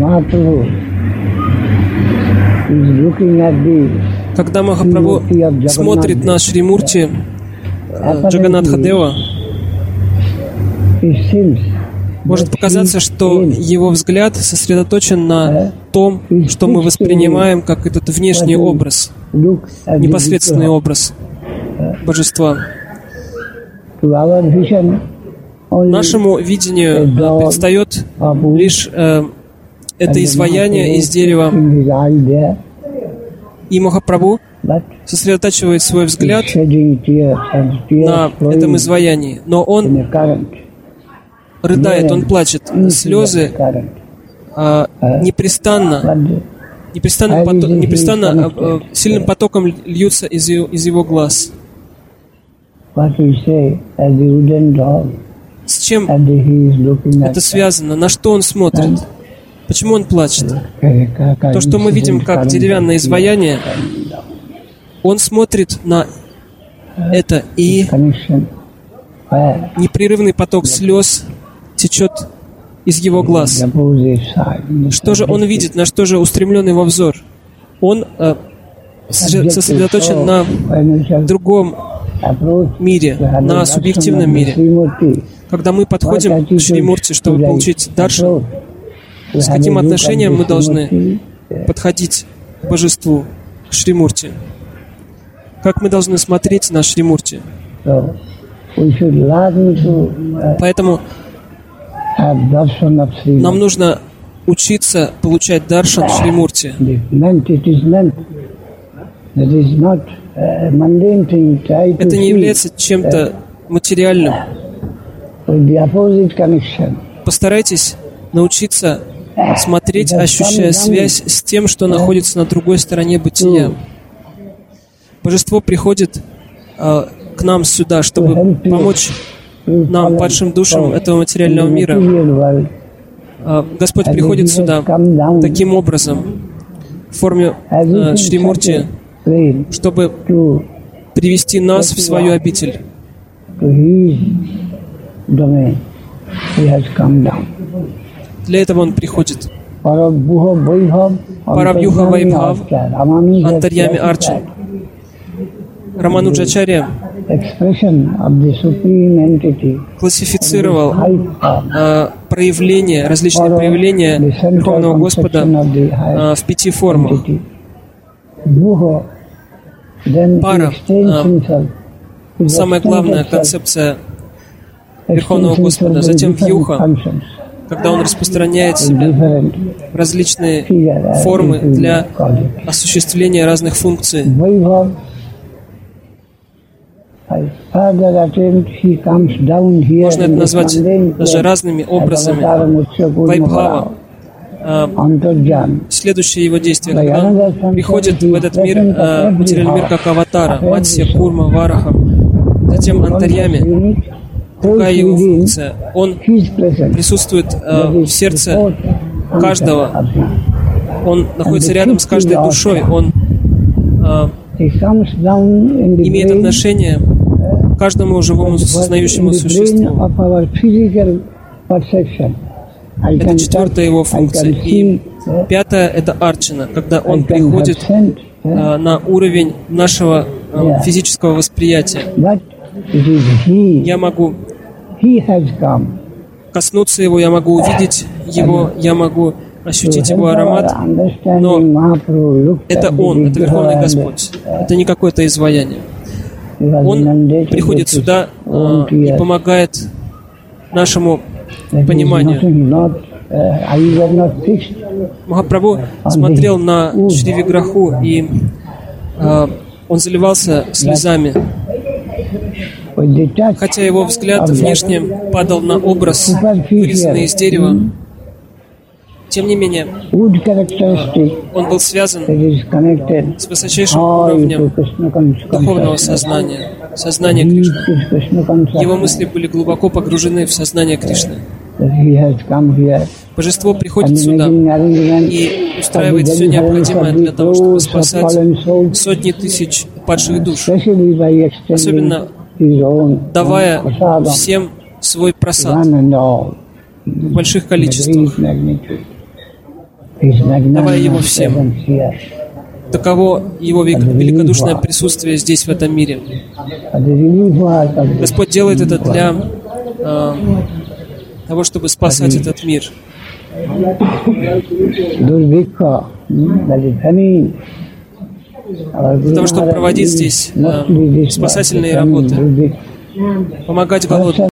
Когда Махапрабху смотрит на Шримурти Джаганнатха-дева, может показаться, что его взгляд сосредоточен на том, что мы воспринимаем как этот внешний образ, непосредственный образ Божества. Нашему видению предстает лишь это изваяние из дерева, и Махапрабху сосредотачивает свой взгляд на этом изваянии, но он рыдает, он плачет. Слезы непрестанно сильным потоком льются из его глаз. С чем это связано? На что он смотрит? Почему он плачет? То, что мы видим как деревянное изваяние, он смотрит на это, и непрерывный поток слез течет из его глаз. Что же он видит? На что же устремлен его взор? Он сосредоточен на другом мире, на субъективном мире. Когда мы подходим к Шримурти, чтобы получить даршан, с каким отношением мы должны подходить к Божеству, к Шримурти? Как мы должны смотреть на Шримурти? Поэтому нам нужно учиться получать даршан Шримурти. Это не является чем-то материальным. Постарайтесь научиться смотреть, ощущая связь с тем, что находится на другой стороне бытия. Божество приходит к нам сюда, чтобы помочь нам, падшим душам этого материального мира. Господь приходит сюда таким образом, в форме Шримурти, чтобы привести нас в свою обитель. Для этого Он приходит. Парабьюха Вайбхав, Антарьями Арчан. Рамануджачарья классифицировал различные проявления Верховного Господа в 5 формах. Пара — самая главная концепция Верховного Господа. Затем вьюха, когда Он распространяет себя в различные формы для осуществления разных функций. Можно это назвать даже разными образами. Вайбхава. Следующее его действие, когда он приходит в этот мир, материальный мир, как аватара, Матсья, Курма, Вараха, затем Антарьями, другая его функция. Он присутствует в сердце каждого, он находится рядом с каждой душой, он имеет отношение к каждому живому сознающему существу. Это 4-я его функция. И 5-я — это арчана, когда он приходит на уровень нашего физического восприятия. Я могу коснуться его, я могу увидеть его, я могу ощутить его аромат, но это Он, это Верховный Господь, это не какое-то изваяние. Он приходит сюда и помогает нашему пониманию. Махапрабху смотрел на Шри Виграху, и он заливался слезами. Хотя его взгляд внешне падал на образ, вырезанный из дерева, тем не менее, он был связан с высочайшим уровнем духовного сознания, сознания Кришны. Его мысли были глубоко погружены в сознание Кришны. Божество приходит сюда и устраивает все необходимое для того, чтобы спасать сотни тысяч падших душ, особенно давая всем свой прасад в больших количествах. давая его всем. Таково его великодушное присутствие здесь, в этом мире. Господь делает это для того, чтобы спасать этот мир. Для того, чтобы проводить здесь спасательные работы, помогать голодным.